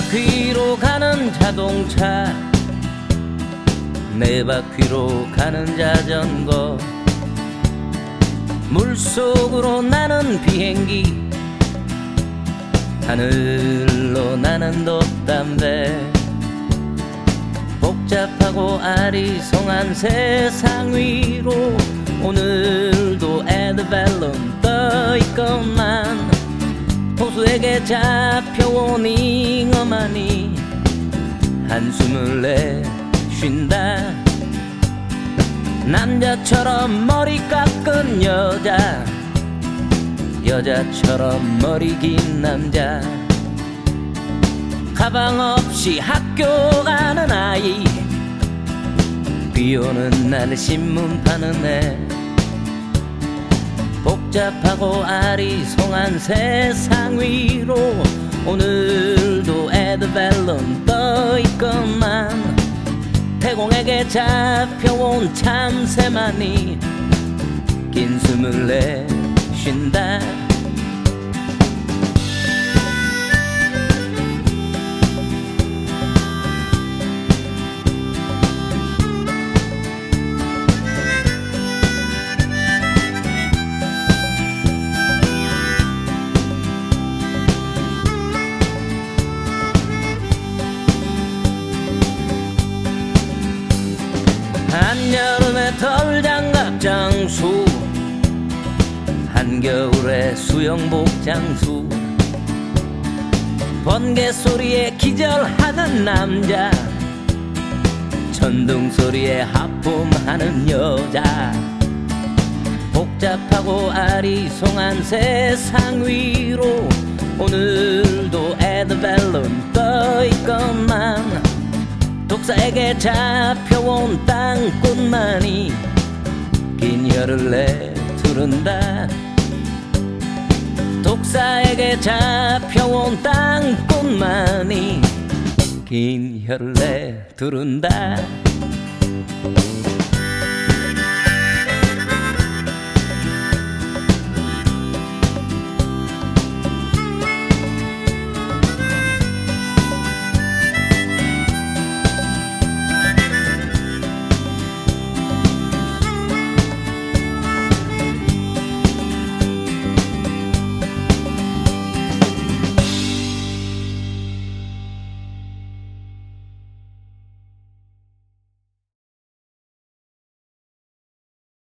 바퀴로 가는 자동차, 네 바퀴로 가는 자전거, 물속으로 나는 비행기, 하늘로 나는 돛담배. 복잡하고 아리송한 세상 위로 오늘도 에드벨론 떠있건만, 호수에게 잡혀온 잉어만이 한숨을 내쉰다. 남자처럼 머리 깎은 여자, 여자처럼 머리 긴 남자, 가방 없이 학교 가는 아이, 비 오는 날 신문 파는 애. 복잡하고 아리송한 세상 위로 오늘도 에드벨론 떠있건만, 태공에게 잡혀온 참새만이 긴 숨을 내쉰다. 한여름에 털장갑 장수, 한겨울에 수영복 장수, 번개 소리에 기절하는 남자, 천둥 소리에 하품하는 여자. 복잡하고 아리송한 세상 위로 오늘도 에드벨론 떠있건만, 독사에게 잡혀온 땅꽃만이 긴 혀를 내두른다. 독사에게 잡혀온 땅꽃만이 긴 혀를 내두른다.